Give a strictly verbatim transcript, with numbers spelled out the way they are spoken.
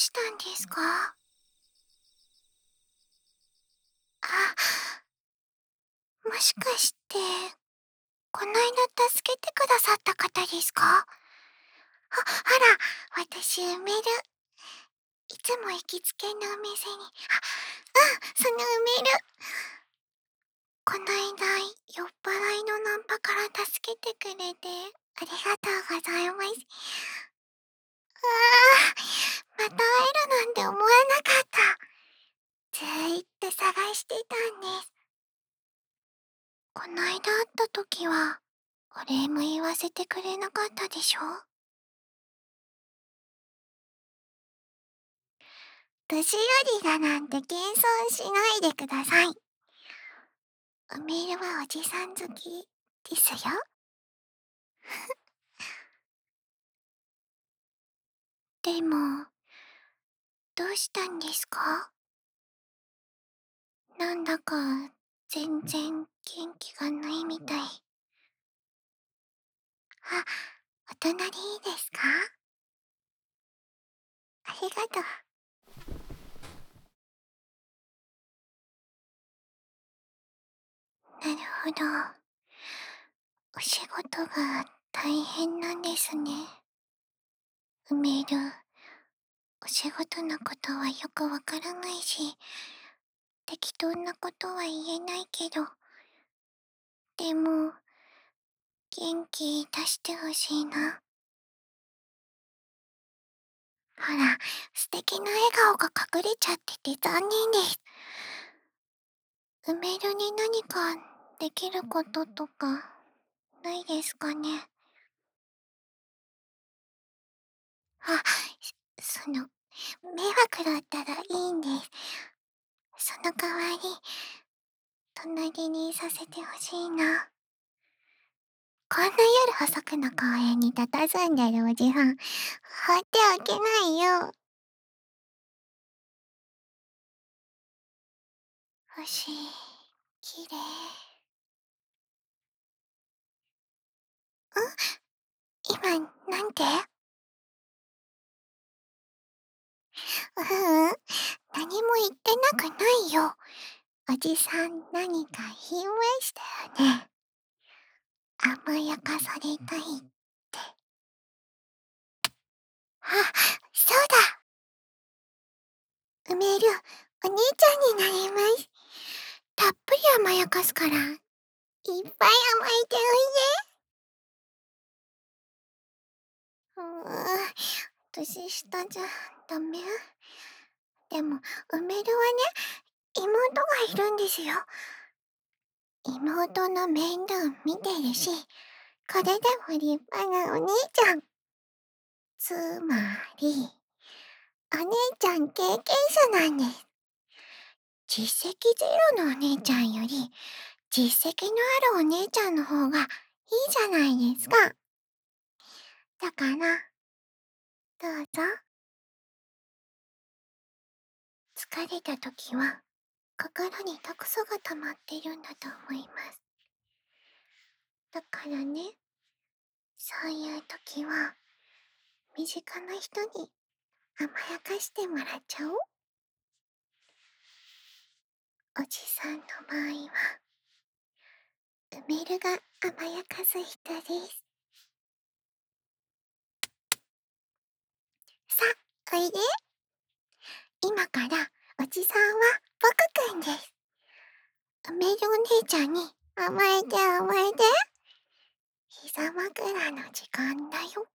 したんですか？あ、もしかして、こないだ助けてくださった方ですか？あ、あら、私、梅る。いつも行きつけのお店に、あ、うん、その梅る。こないだ、酔っ払いのナンパから助けてくれて、ありがとうございます。ああ、また会えるなんて思わなかった。ずーっと探してたんです。こないだ会った時は、お礼も言わせてくれなかったでしょ？年寄りだなんて謙遜しないでください。おメールはおじさん好きですよ。でも、どうしたんですか？なんだか、全然元気がないみたい。あ、お隣いいですか？ありがとう。なるほど。お仕事が大変なんですね。メール、お仕事のことはよくわからないし、適当なことは言えないけど、でも、元気出してほしいな。ほら、素敵な笑顔が隠れちゃってて残念です。埋めるに何かできることとか、ないですかね。あ、その、迷惑だったらいいんです。その代わり、隣にいさせてほしいな。こんな夜遅くの公園に佇んでるおじさん、放っておけないよ。星、きれい。ん？今、なんて？ううん、何も言ってなくないよ。おじさん、何か言いましたよね。甘やかされたいって。あ、そうだ。埋める、お兄ちゃんになります。たっぷり甘やかすから、いっぱい甘えておいで。うーん、年下じゃダメ？でも、梅るはね、妹がいるんですよ。妹の面倒見てるし、これでも立派なお兄ちゃん。つまり、お姉ちゃん経験者なんです。実績ゼロのお姉ちゃんより、実績のあるお姉ちゃんの方がいいじゃないですか。だから、どうぞ。疲れた時は、心に毒素が溜まってるんだと思います。だからね、そういう時は、身近な人に甘やかしてもらっちゃおう。おじさんの場合は、うめるが甘やかす人です。さあ、おいで。今からおじさんは僕くんです。うめるお姉ちゃんに甘えて甘えて。膝枕の時間だよ。